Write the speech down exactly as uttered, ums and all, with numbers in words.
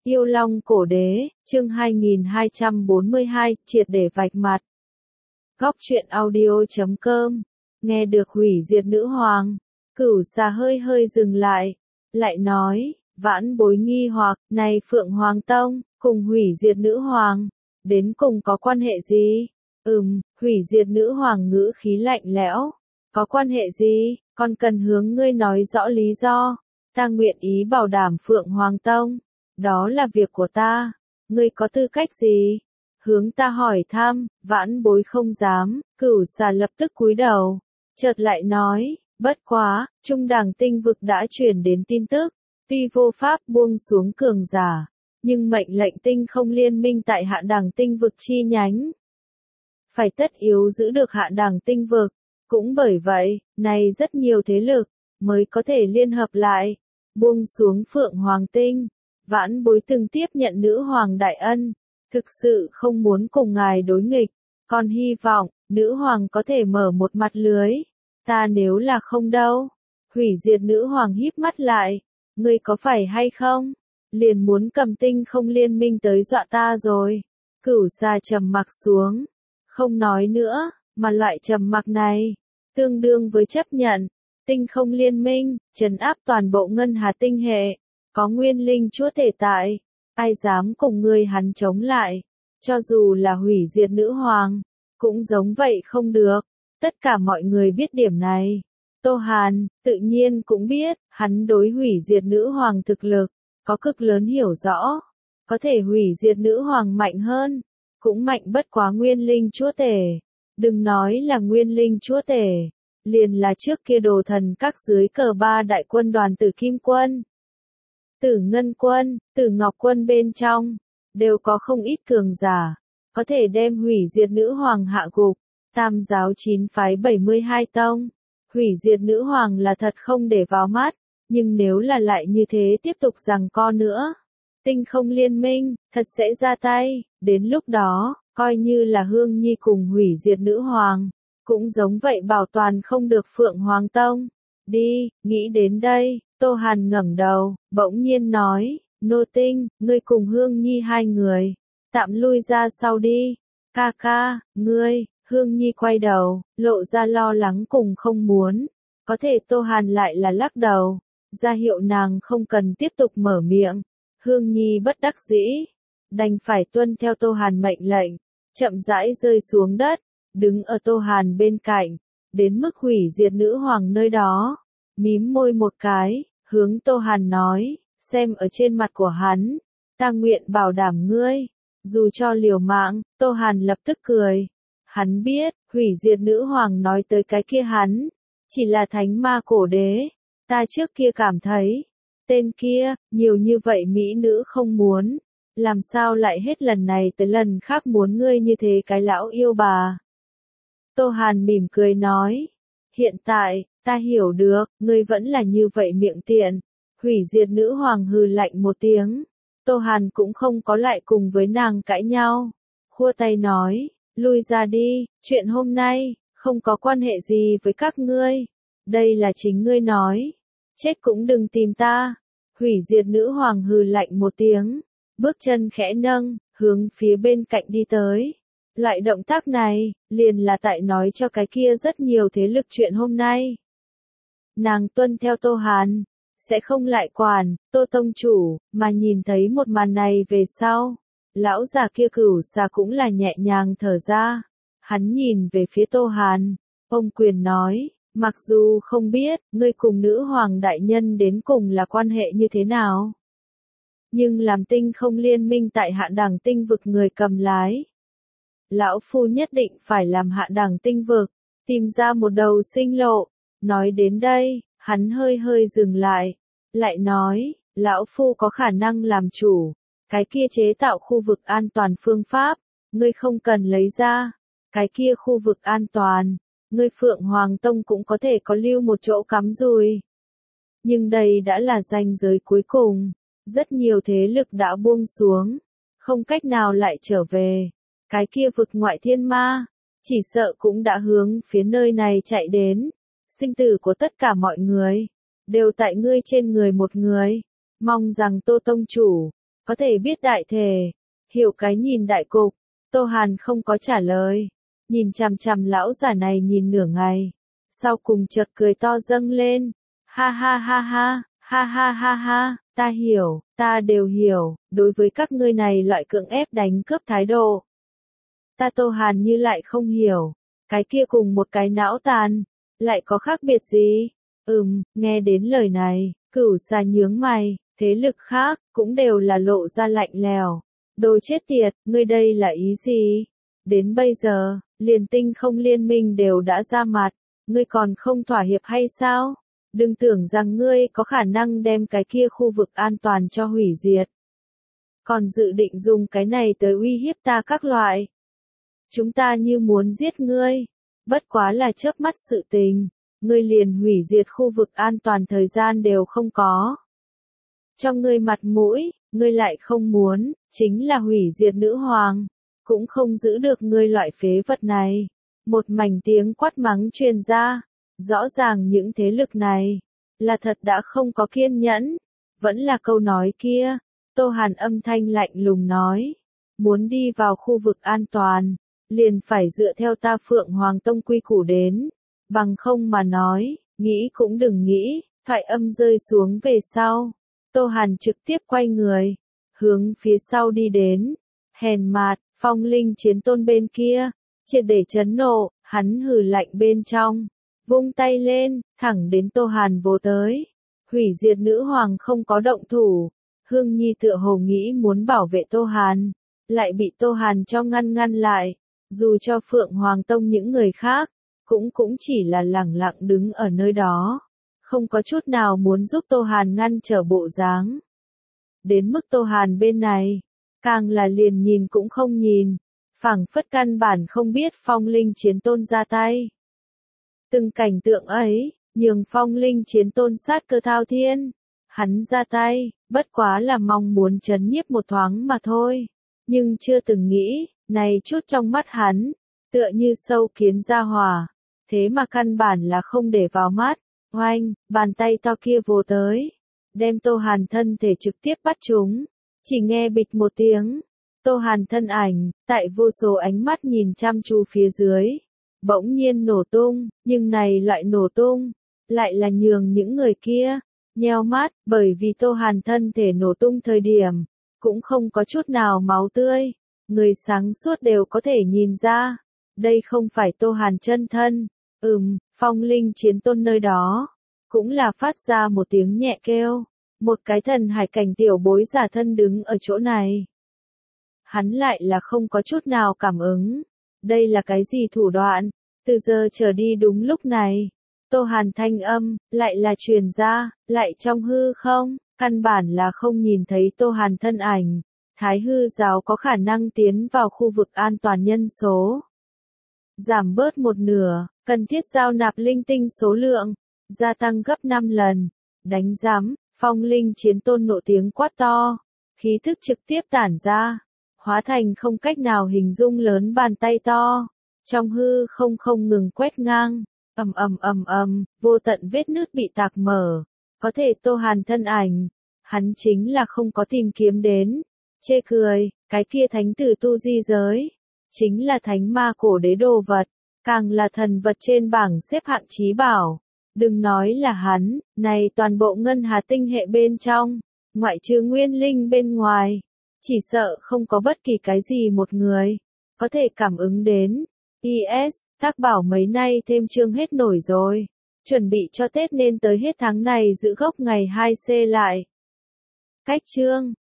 Yêu Long Cổ Đế, chương hai nghìn hai trăm bốn mươi hai, triệt để vạch mặt. Góc truyện audio chấm com, nghe được hủy diệt nữ hoàng, Cửu Xà hơi hơi dừng lại, lại nói, vãn bối nghi hoặc, này Phượng Hoàng Tông, cùng hủy diệt nữ hoàng, đến cùng có quan hệ gì? Ừm, hủy diệt nữ hoàng ngữ khí lạnh lẽo, có quan hệ gì, còn cần hướng ngươi nói rõ lý do, ta nguyện ý bảo đảm Phượng Hoàng Tông. Đó là việc của ta, ngươi có tư cách gì? Hướng ta hỏi thăm, vãn bối không dám, Cửu Xà lập tức cúi đầu, chợt lại nói, bất quá, trung đẳng tinh vực đã truyền đến tin tức, tuy vô pháp buông xuống cường giả, nhưng mệnh lệnh tinh không liên minh tại hạ đẳng tinh vực chi nhánh. Phải tất yếu giữ được hạ đẳng tinh vực, cũng bởi vậy, này rất nhiều thế lực, mới có thể liên hợp lại, buông xuống Phượng Hoàng Tinh. Vãn bối từng tiếp nhận nữ hoàng đại ân, thực sự không muốn cùng ngài đối nghịch, còn hy vọng, nữ hoàng có thể mở một mặt lưới, ta nếu là không đâu. Hủy diệt nữ hoàng híp mắt lại, ngươi có phải hay không? Liền muốn cầm tinh không liên minh tới dọa ta rồi. Cửu Xà trầm mặc xuống, không nói nữa, mà loại trầm mặc này, tương đương với chấp nhận, tinh không liên minh, trấn áp toàn bộ ngân hà tinh hệ. Có nguyên linh chúa tể tại, ai dám cùng ngươi hắn chống lại, cho dù là hủy diệt nữ hoàng, cũng giống vậy không được. Tất cả mọi người biết điểm này. Tô Hàn, tự nhiên cũng biết, hắn đối hủy diệt nữ hoàng thực lực, có cực lớn hiểu rõ. Có thể hủy diệt nữ hoàng mạnh hơn, cũng mạnh bất quá nguyên linh chúa tể. Đừng nói là nguyên linh chúa tể, liền là trước kia đồ thần các dưới cờ ba đại quân đoàn Tử Kim Quân. Tử Ngân Quân, Tử Ngọc Quân bên trong, đều có không ít cường giả, có thể đem hủy diệt nữ hoàng hạ gục, tam giáo chín phái bảy mươi hai tông, hủy diệt nữ hoàng là thật không để vào mắt, nhưng nếu là lại như thế tiếp tục giằng co nữa, tinh không liên minh, thật sẽ ra tay, đến lúc đó, coi như là Hương Nhi cùng hủy diệt nữ hoàng, cũng giống vậy bảo toàn không được Phượng Hoàng Tông. Đi, nghĩ đến đây. Tô Hàn ngẩng đầu, bỗng nhiên nói, Nô Tinh, ngươi cùng Hương Nhi hai người, tạm lui ra sau đi. Ca ca, ngươi, Hương Nhi quay đầu, lộ ra lo lắng cùng không muốn. Có thể Tô Hàn lại là lắc đầu, ra hiệu nàng không cần tiếp tục mở miệng. Hương Nhi bất đắc dĩ, đành phải tuân theo Tô Hàn mệnh lệnh, chậm rãi rơi xuống đất, đứng ở Tô Hàn bên cạnh, đến mức hủy diệt nữ hoàng nơi đó. Mím môi một cái, hướng Tô Hàn nói, xem ở trên mặt của hắn, ta nguyện bảo đảm ngươi, dù cho liều mạng. Tô Hàn lập tức cười, hắn biết, hủy diệt nữ hoàng nói tới cái kia hắn, chỉ là thánh ma cổ đế, ta trước kia cảm thấy, tên kia, nhiều như vậy mỹ nữ không muốn, làm sao lại hết lần này tới lần khác muốn ngươi như thế cái lão yêu bà. Tô Hàn mỉm cười nói, hiện tại, ta hiểu được, ngươi vẫn là như vậy miệng tiện. Hủy diệt nữ hoàng hừ lạnh một tiếng. Tô Hàn cũng không có lại cùng với nàng cãi nhau. Khua tay nói, lui ra đi, chuyện hôm nay, không có quan hệ gì với các ngươi. Đây là chính ngươi nói. Chết cũng đừng tìm ta. Hủy diệt nữ hoàng hừ lạnh một tiếng. Bước chân khẽ nâng, hướng phía bên cạnh đi tới. Loại động tác này, liền là tại nói cho cái kia rất nhiều thế lực chuyện hôm nay. Nàng tuân theo Tô Hàn, sẽ không lại quản, Tô Tông Chủ, mà nhìn thấy một màn này về sau. Lão già kia Cửu Xà cũng là nhẹ nhàng thở ra. Hắn nhìn về phía Tô Hàn, ông quyền nói, mặc dù không biết, ngươi cùng nữ hoàng đại nhân đến cùng là quan hệ như thế nào. Nhưng làm tinh không liên minh tại hạ đẳng tinh vực người cầm lái. Lão Phu nhất định phải làm hạ đẳng tinh vực, tìm ra một đầu sinh lộ. Nói đến đây, hắn hơi hơi dừng lại, lại nói, lão Phu có khả năng làm chủ, cái kia chế tạo khu vực an toàn phương pháp, ngươi không cần lấy ra, cái kia khu vực an toàn, ngươi Phượng Hoàng Tông cũng có thể có lưu một chỗ cắm rùi. Nhưng đây đã là ranh giới cuối cùng, rất nhiều thế lực đã buông xuống, không cách nào lại trở về, cái kia vực ngoại thiên ma, chỉ sợ cũng đã hướng phía nơi này chạy đến. Sinh tử của tất cả mọi người, đều tại ngươi trên người một người, mong rằng Tô Tông Chủ, có thể biết đại thể, hiểu cái nhìn đại cục. Tô Hàn không có trả lời, nhìn chằm chằm lão già này nhìn nửa ngày, sau cùng chợt cười to dâng lên, ha ha ha ha, ha ha ha ha, ta hiểu, ta đều hiểu, đối với các ngươi này loại cưỡng ép đánh cướp thái độ. Ta Tô Hàn như lại không hiểu, cái kia cùng một cái não tàn, lại có khác biệt gì? Ừm, nghe đến lời này, Cửu Xà nhướng mày, thế lực khác, cũng đều là lộ ra lạnh lèo. Đồ chết tiệt, ngươi đây là ý gì? Đến bây giờ, liền tinh không liên minh đều đã ra mặt, ngươi còn không thỏa hiệp hay sao? Đừng tưởng rằng ngươi có khả năng đem cái kia khu vực an toàn cho hủy diệt. Còn dự định dùng cái này tới uy hiếp ta các loại. Chúng ta như muốn giết ngươi, bất quá là chớp mắt sự tình, ngươi liền hủy diệt khu vực an toàn thời gian đều không có. Trong ngươi mặt mũi, ngươi lại không muốn, chính là hủy diệt nữ hoàng, cũng không giữ được ngươi loại phế vật này. Một mảnh tiếng quát mắng truyền ra, rõ ràng những thế lực này, là thật đã không có kiên nhẫn, vẫn là câu nói kia, Tô Hàn âm thanh lạnh lùng nói, muốn đi vào khu vực an toàn, liền phải dựa theo ta Phượng Hoàng Tông quy củ đến, bằng không mà nói, nghĩ cũng đừng nghĩ, thoại âm rơi xuống về sau. Tô Hàn trực tiếp quay người, hướng phía sau đi đến, hèn mạt, Phong Linh Chiến Tôn bên kia, triệt để chấn nộ, hắn hừ lạnh bên trong, vung tay lên, thẳng đến Tô Hàn vồ tới, hủy diệt nữ hoàng không có động thủ, Hương Nhi tựa hồ nghĩ muốn bảo vệ Tô Hàn, lại bị Tô Hàn cho ngăn ngăn lại, dù cho Phượng Hoàng Tông những người khác, cũng cũng chỉ là lẳng lặng đứng ở nơi đó. Không có chút nào muốn giúp Tô Hàn ngăn trở bộ dáng. Đến mức Tô Hàn bên này, càng là liền nhìn cũng không nhìn, phảng phất căn bản không biết Phong Linh Chiến Tôn ra tay. Từng cảnh tượng ấy, nhường Phong Linh Chiến Tôn sát cơ thao thiên, hắn ra tay, bất quá là mong muốn trấn nhiếp một thoáng mà thôi, nhưng chưa từng nghĩ, này chút trong mắt hắn, tựa như sâu kiến ra hỏa, thế mà căn bản là không để vào mắt. Oanh, bàn tay to kia vồ tới, đem Tô Hàn thân thể trực tiếp bắt chúng, chỉ nghe bịch một tiếng, Tô Hàn thân ảnh, tại vô số ánh mắt nhìn chăm chú phía dưới, bỗng nhiên nổ tung, nhưng này loại nổ tung, lại là nhường những người kia, nheo mắt, bởi vì Tô Hàn thân thể nổ tung thời điểm, cũng không có chút nào máu tươi, người sáng suốt đều có thể nhìn ra, đây không phải Tô Hàn chân thân. Ừm, Phong Linh Chiến Tôn nơi đó, cũng là phát ra một tiếng nhẹ kêu, một cái thần hải cảnh tiểu bối giả thân đứng ở chỗ này. Hắn lại là không có chút nào cảm ứng, đây là cái gì thủ đoạn, từ giờ trở đi đúng lúc này, Tô Hàn thanh âm, lại là truyền ra, lại trong hư không, căn bản là không nhìn thấy Tô Hàn thân ảnh, Thái hư giáo có khả năng tiến vào khu vực an toàn nhân số. Giảm bớt một nửa, cần thiết giao nạp linh tinh số lượng, gia tăng gấp năm lần, đánh giám, Phong Linh Chiến Tôn nộ tiếng quát to, khí thức trực tiếp tản ra, hóa thành không cách nào hình dung lớn bàn tay to, trong hư không không ngừng quét ngang, ầm ầm ầm ầm, vô tận vết nứt bị tạc mở, có thể Tô Hàn thân ảnh, hắn chính là không có tìm kiếm đến, chê cười, cái kia thánh tử tu di giới. Chính là thánh ma cổ đế đồ vật, càng là thần vật trên bảng xếp hạng chí bảo. Đừng nói là hắn, này toàn bộ ngân hà tinh hệ bên trong, ngoại trừ nguyên linh bên ngoài, chỉ sợ không có bất kỳ cái gì một người, có thể cảm ứng đến. i ét, tác bảo mấy nay thêm chương hết nổi rồi, chuẩn bị cho Tết nên tới hết tháng này giữ gốc ngày hai C lại. Cách chương